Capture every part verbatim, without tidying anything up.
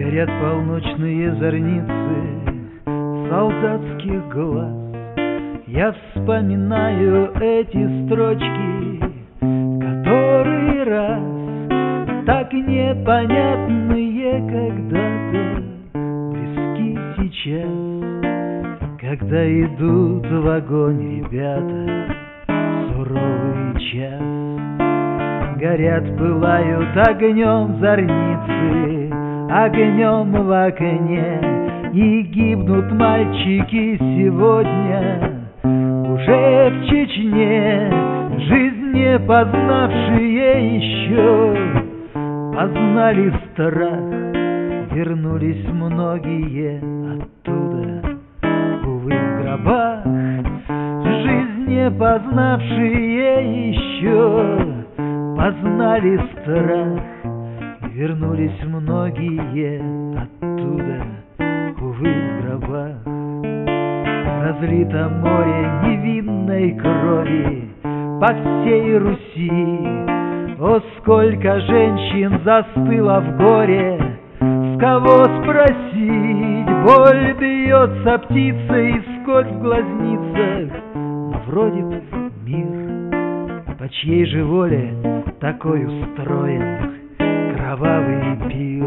Горят полночные зорницы солдатских глаз. Я вспоминаю эти строчки в который раз, так непонятные когда-то, близки сейчас. Когда идут в огонь ребята в суровый час, горят, пылают огнем зорницы, огнем в окне, и гибнут мальчики сегодня уже в Чечне. Жизнь не познавшие еще познали страх, вернулись многие оттуда, увы, в гробах. Жизнь не познавшие еще познали страх, вернулись многие оттуда, увы, в гробах. Разлито море невинной крови по всей Руси. О, сколько женщин застыло в горе, с кого спросить? Боль бьется птицей, сколь в глазницах, но вроде бы мир. По чьей же воле такой устроен кровавый пир?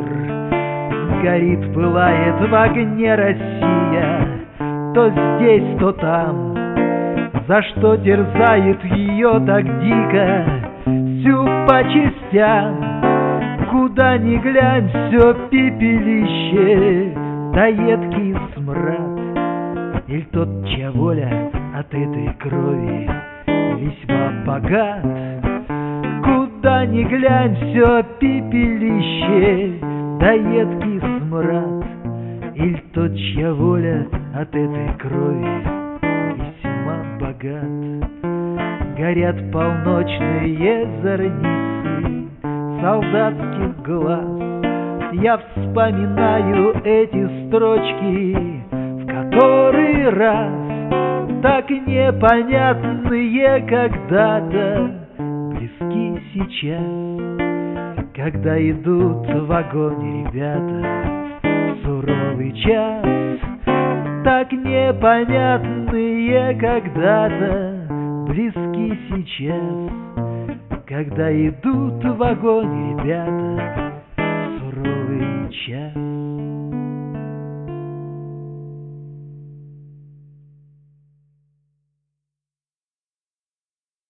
Горит, пылает в огне Россия, то здесь, то там. За что терзают ее так дико, всю по частям? Куда ни глянь, все пепелище, да едкий смрад. Иль тот, чья воля от этой крови весьма богат? Куда ни глянь, все пепелище, да едкий смрад. Иль тот, чья воля от этой крови весьма богат. Горят полночные зорницы солдатских глаз. Я вспоминаю эти строчки в который раз, так непонятные когда-то, близки сейчас. Когда идут в огонь ребята в суровый час, так непонятные когда-то, близки сейчас. Когда идут в огонь ребята в суровый час.